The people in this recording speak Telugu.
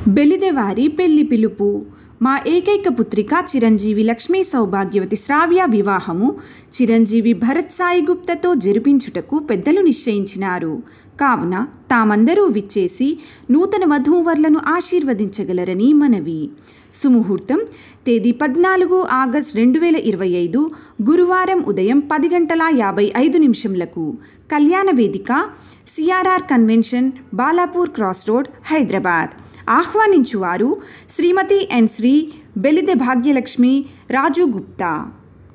బెలిదెవారి పెళ్లి పిలుపు. మా ఏకైక పుత్రిక చిరంజీవి లక్ష్మీ సౌభాగ్యవతి శ్రావ్య వివాహము చిరంజీవి భరత్ సాయి గుప్తతో జరిపించుటకు పెద్దలు నిశ్చయించినారు. కావున తామందరూ విచ్చేసి నూతన వధూవరులను ఆశీర్వదించగలరని మనవి. సుముహూర్తం తేదీ 14 ఆగస్టు 2025 గురువారం ఉదయం 10:55 కళ్యాణ వేదిక CRR convention, Balapur cross road, Hyderabad. ఆహ్వానించువారు శ్రీమతి ఎన్ శ్రీ బెలిదె భాగ్యలక్ష్మి రాజు గుప్తా.